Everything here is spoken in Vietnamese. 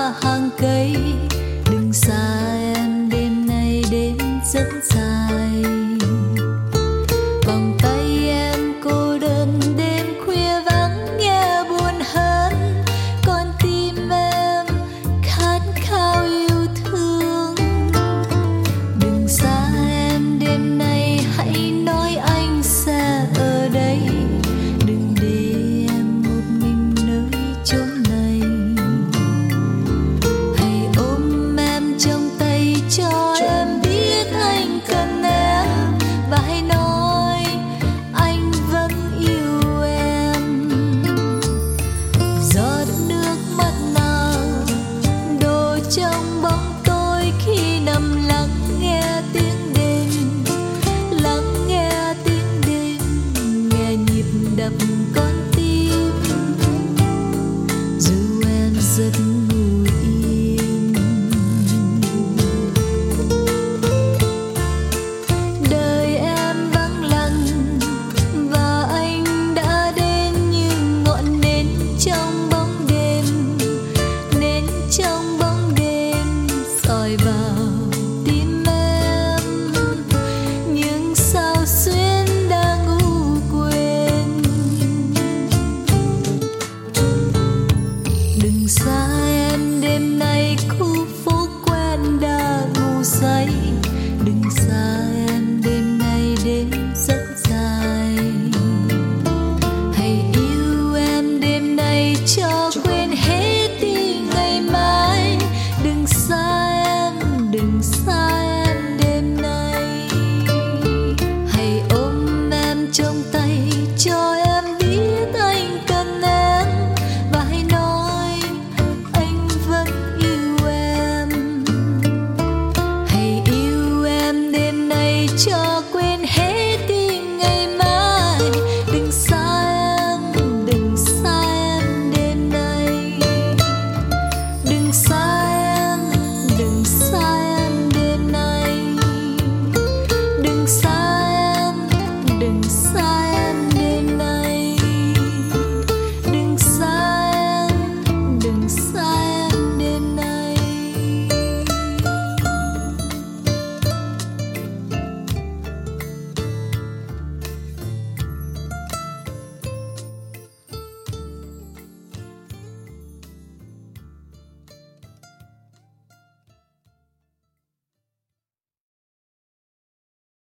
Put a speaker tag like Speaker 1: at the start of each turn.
Speaker 1: qua hàng cây. Đừng xa em, đêm nay đến rất dài. Vòng tay em cô đơn đêm khuya vắng nghe buồn hơn. Con tim em khát khao yêu thương. Đừng xa em, đêm nay hãy nói anh sẽ ở đây. Đừng để em một mình nơi chốn này. Hãy ôm em trong tay cho em biết anh cần em. Và hãy nói anh vẫn yêu em. Giọt nước mắt nào đổ trong bóng tối khi nằm lắng nghe tiếng đêm. Lắng nghe tiếng đêm, nghe nhịp đập con tim. Dù em rất ngủ yên. Đời em vắng lặng và anh đã đến như ngọn nến trong bóng đêm. Nến trong bóng đêm soi vào tim em. Nhưng sao xuyên đã ngủ quên. Đừng xa